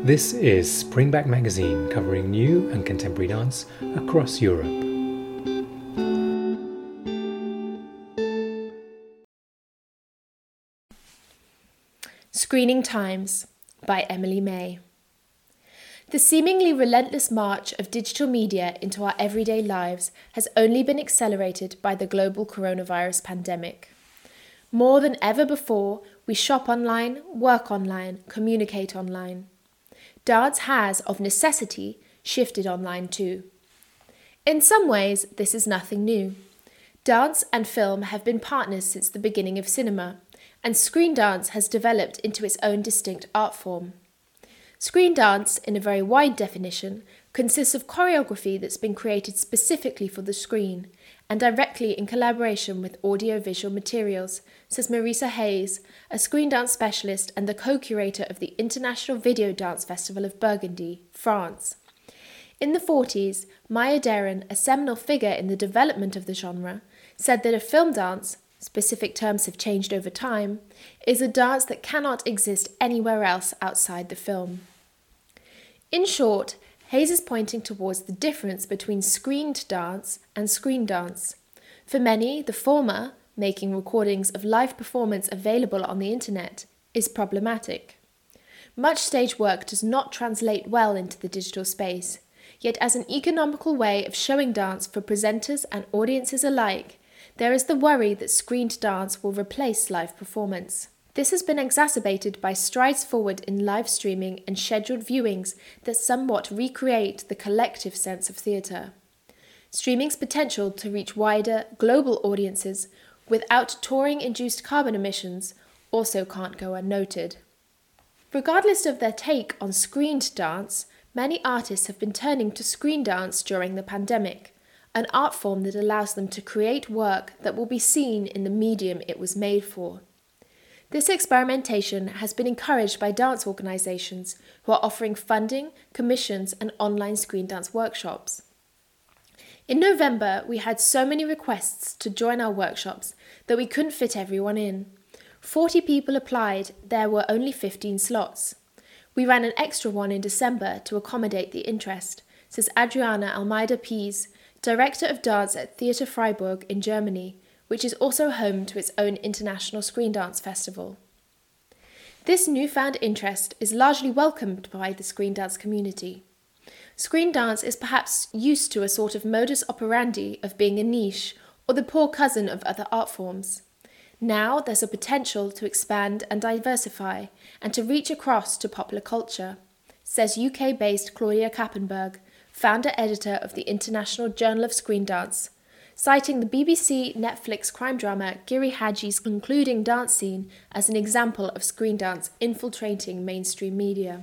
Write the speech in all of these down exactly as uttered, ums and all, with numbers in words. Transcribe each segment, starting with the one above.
This is Springback Magazine, covering new and contemporary dance across Europe. Screening Times by Emily May. The seemingly relentless march of digital media into our everyday lives has only been accelerated by the global coronavirus pandemic. More than ever before, we shop online, work online, communicate online. Dance has, of necessity, shifted online too. In some ways, this is nothing new. Dance and film have been partners since the beginning of cinema, and screen dance has developed into its own distinct art form. Screen dance, in a very wide definition, consists of choreography that's been created specifically for the screen and directly in collaboration with audiovisual materials, says Marisa Hayes, a screen dance specialist and the co-curator of the International Video Dance Festival of Burgundy, France. In the forties, Maya Deren, a seminal figure in the development of the genre, said that a film dance, specific terms have changed over time, is a dance that cannot exist anywhere else outside the film. In short, Hayes is pointing towards the difference between screened dance and screen dance. For many, the former, making recordings of live performance available on the internet, is problematic. Much stage work does not translate well into the digital space, yet as an economical way of showing dance for presenters and audiences alike, there is the worry that screened dance will replace live performance. This has been exacerbated by strides forward in live streaming and scheduled viewings that somewhat recreate the collective sense of theatre. Streaming's potential to reach wider, global audiences without touring-induced carbon emissions also can't go unnoted. Regardless of their take on screened dance, many artists have been turning to screen dance during the pandemic, an art form that allows them to create work that will be seen in the medium it was made for. This experimentation has been encouraged by dance organisations who are offering funding, commissions and online screen dance workshops. In November, we had so many requests to join our workshops that we couldn't fit everyone in. forty people applied, there were only fifteen slots. We ran an extra one in December to accommodate the interest, says Adriana Almeida Pease, Director of Dance at Theatre Freiburg in Germany, which is also home to its own international screen dance festival. This newfound interest is largely welcomed by the screen dance community. Screen dance is perhaps used to a sort of modus operandi of being a niche or the poor cousin of other art forms. Now there's a potential to expand and diversify and to reach across to popular culture, says U K-based Claudia Kappenberg, founder-editor of the International Journal of Screen Dance, citing the B B C Netflix crime drama Giri Haji's concluding dance scene as an example of screen dance infiltrating mainstream media.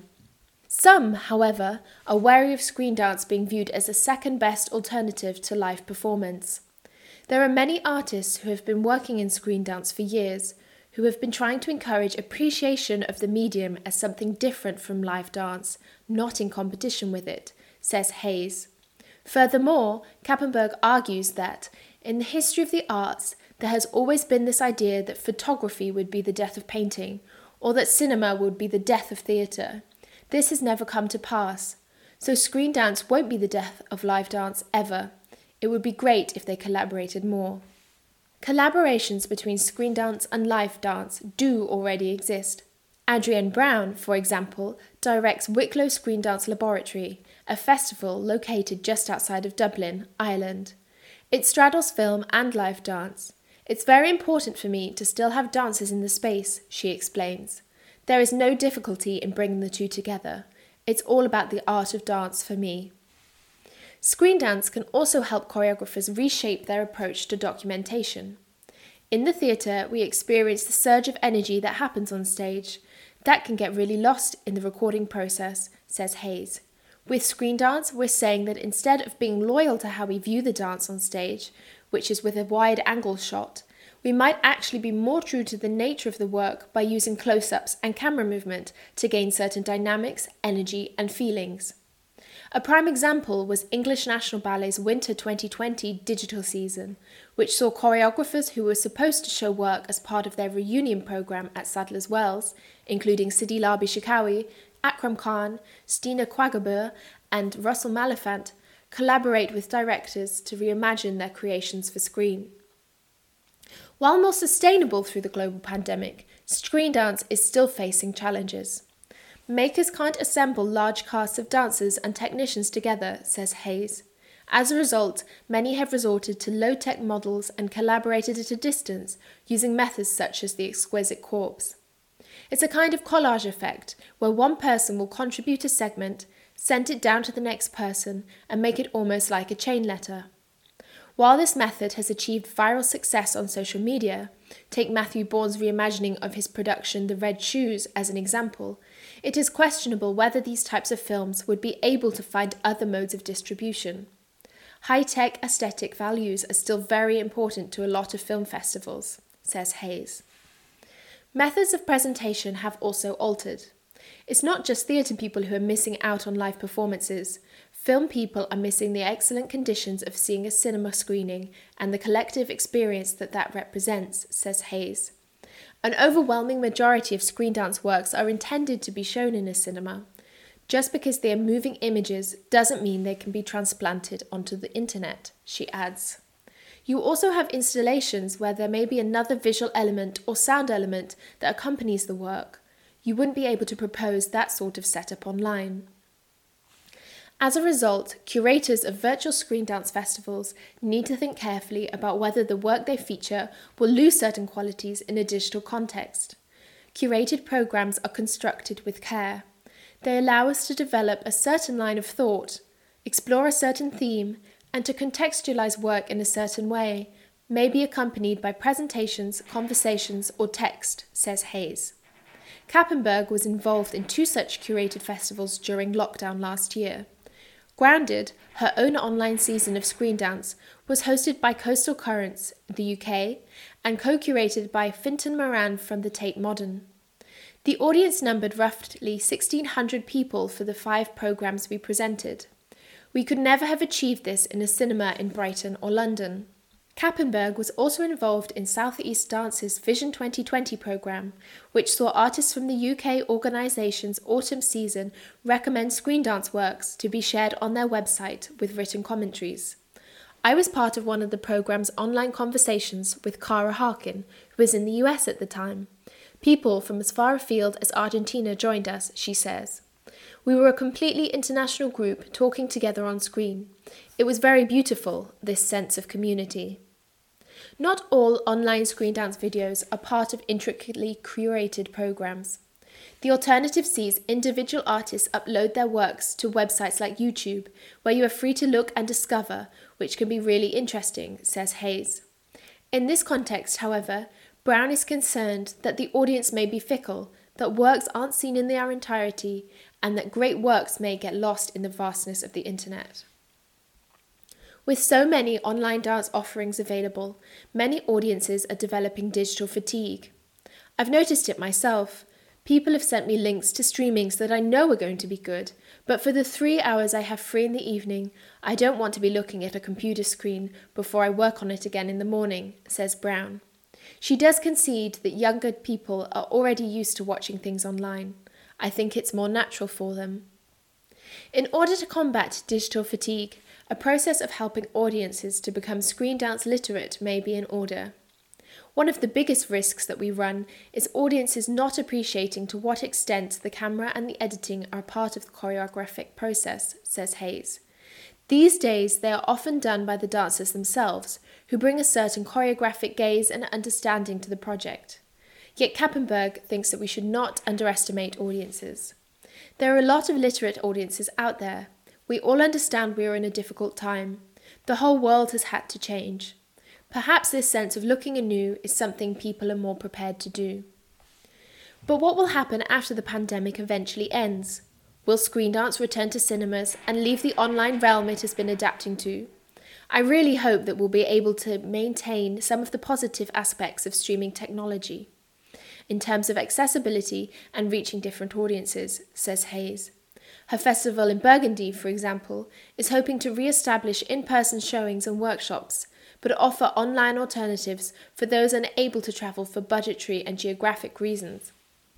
Some, however, are wary of screen dance being viewed as a second-best alternative to live performance. There are many artists who have been working in screen dance for years, who have been trying to encourage appreciation of the medium as something different from live dance, not in competition with it, says Hayes. Furthermore, Kappenberg argues that, in the history of the arts, there has always been this idea that photography would be the death of painting, or that cinema would be the death of theatre. This has never come to pass. So screen dance won't be the death of live dance ever. It would be great if they collaborated more. Collaborations between screen dance and live dance do already exist. Adrienne Brown, for example, directs Wicklow Screen Dance Laboratory, a festival located just outside of Dublin, Ireland. It straddles film and live dance. It's very important for me to still have dancers in the space, she explains. There is no difficulty in bringing the two together. It's all about the art of dance for me. Screen dance can also help choreographers reshape their approach to documentation. In the theatre, we experience the surge of energy that happens on stage. That can get really lost in the recording process, says Hayes. With screen dance, we're saying that instead of being loyal to how we view the dance on stage, which is with a wide-angle shot, we might actually be more true to the nature of the work by using close-ups and camera movement to gain certain dynamics, energy and feelings. A prime example was English National Ballet's Winter twenty twenty digital season, which saw choreographers who were supposed to show work as part of their reunion programme at Sadler's Wells, including Sidi Larbi Shikawi, Akram Khan, Stina Quagabur, and Russell Malafant collaborate with directors to reimagine their creations for screen. While more sustainable through the global pandemic, screen dance is still facing challenges. Makers can't assemble large casts of dancers and technicians together, says Hayes. As a result, many have resorted to low-tech models and collaborated at a distance using methods such as the exquisite corpse. It's a kind of collage effect where one person will contribute a segment, send it down to the next person, and make it almost like a chain letter. While this method has achieved viral success on social media, take Matthew Bourne's reimagining of his production The Red Shoes as an example, it is questionable whether these types of films would be able to find other modes of distribution. High-tech aesthetic values are still very important to a lot of film festivals, says Hayes. Methods of presentation have also altered. It's not just theatre people who are missing out on live performances. Film people are missing the excellent conditions of seeing a cinema screening and the collective experience that that represents, says Hayes. An overwhelming majority of screen dance works are intended to be shown in a cinema. Just because they are moving images doesn't mean they can be transplanted onto the internet, she adds. You also have installations where there may be another visual element or sound element that accompanies the work. You wouldn't be able to propose that sort of setup online. As a result, curators of virtual screen dance festivals need to think carefully about whether the work they feature will lose certain qualities in a digital context. Curated programs are constructed with care. They allow us to develop a certain line of thought, explore a certain theme, and to contextualize work in a certain way, may be accompanied by presentations, conversations, or text, says Hayes. Kappenberg was involved in two such curated festivals during lockdown last year. Grounded, her own online season of screen dance, was hosted by Coastal Currents, the U K, and co-curated by Fintan Moran from the Tate Modern. The audience numbered roughly sixteen hundred people for the five programmes we presented. We could never have achieved this in a cinema in Brighton or London. Kappenberg was also involved in South East Dance's Vision twenty twenty programme, which saw artists from the U K organisation's autumn season recommend screen dance works to be shared on their website with written commentaries. I was part of one of the programme's online conversations with Cara Harkin, who was in the U S at the time. People from as far afield as Argentina joined us, she says. We were a completely international group talking together on screen. It was very beautiful, this sense of community. Not all online screen dance videos are part of intricately curated programs. The alternative sees individual artists upload their works to websites like YouTube, where you are free to look and discover, which can be really interesting, says Hayes. In this context, however, Brown is concerned that the audience may be fickle, that works aren't seen in their entirety, and that great works may get lost in the vastness of the internet. With so many online dance offerings available, many audiences are developing digital fatigue. I've noticed it myself. People have sent me links to streamings that I know are going to be good, but for the three hours I have free in the evening, I don't want to be looking at a computer screen before I work on it again in the morning, says Brown. She does concede that younger people are already used to watching things online. I think it's more natural for them. In order to combat digital fatigue, a process of helping audiences to become screen dance literate may be in order. One of the biggest risks that we run is audiences not appreciating to what extent the camera and the editing are part of the choreographic process, says Hayes. These days, they are often done by the dancers themselves, who bring a certain choreographic gaze and understanding to the project. Yet Kappenberg thinks that we should not underestimate audiences. There are a lot of literate audiences out there. We all understand we are in a difficult time. The whole world has had to change. Perhaps this sense of looking anew is something people are more prepared to do. But what will happen after the pandemic eventually ends? Will screen dance return to cinemas and leave the online realm it has been adapting to? I really hope that we'll be able to maintain some of the positive aspects of streaming technology in terms of accessibility and reaching different audiences, says Hayes. Her festival in Burgundy, for example, is hoping to re-establish in-person showings and workshops, but offer online alternatives for those unable to travel for budgetary and geographic reasons.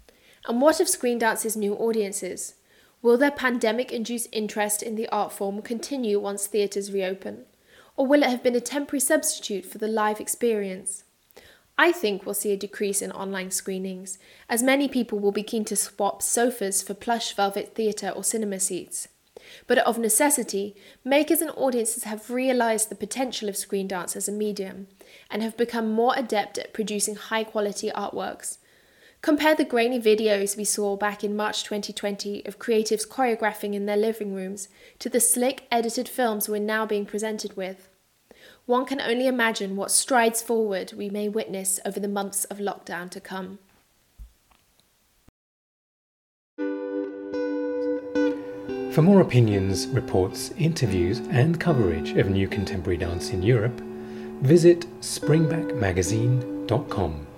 And what of screen dance's new audiences? Will their pandemic-induced interest in the art form continue once theatres reopen? Or will it have been a temporary substitute for the live experience? I think we'll see a decrease in online screenings, as many people will be keen to swap sofas for plush velvet theatre or cinema seats. But of necessity, makers and audiences have realised the potential of screen dance as a medium, and have become more adept at producing high-quality artworks. Compare the grainy videos we saw back in March twenty twenty of creatives choreographing in their living rooms to the slick, edited films we're now being presented with. One can only imagine what strides forward we may witness over the months of lockdown to come. For more opinions, reports, interviews and coverage of new contemporary dance in Europe, visit springback magazine dot com.